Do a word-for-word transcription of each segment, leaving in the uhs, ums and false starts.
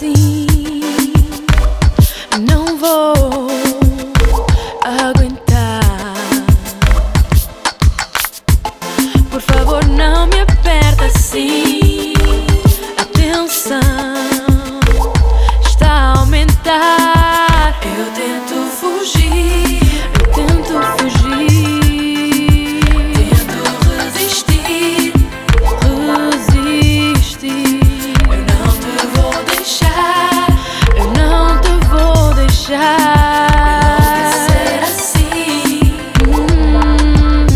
assim, não vou aguentar. Por favor, não me aperta assim. A tensão está a aumentar. Eu tento fugir, eu tento fugir, tento resistir, resistir. Eu não te vou deixar, eu não te vou deixar. Não quer ser assim. hum,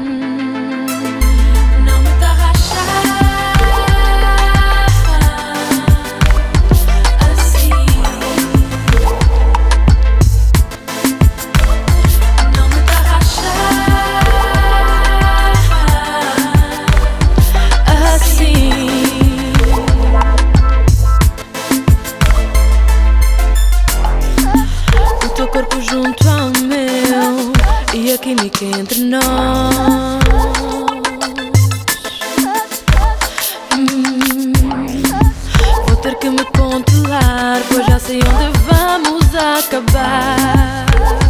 Não me tarraxar assim. Não me tarraxar assim. O teu corpo junto ao meu e a química entre nós. Hum, Vou ter que me controlar, pois já sei onde vamos acabar.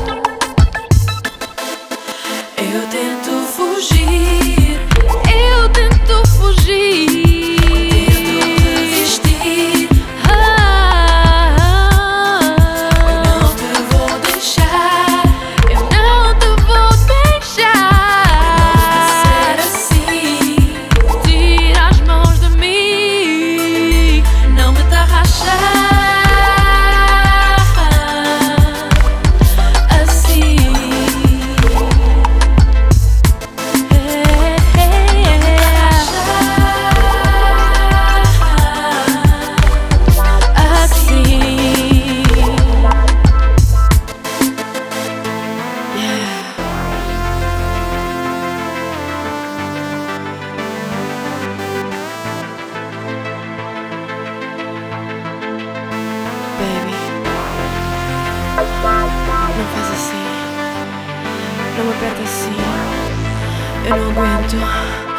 Eu tento fugir, eu tento fugir, tento resistir. Ah, eu não te vou deixar, eu não te vou deixar. Não ser assim. Tira as mãos de mim, não me tarraxar assim. Baby, não faz assim, não me aperta assim, eu não aguento.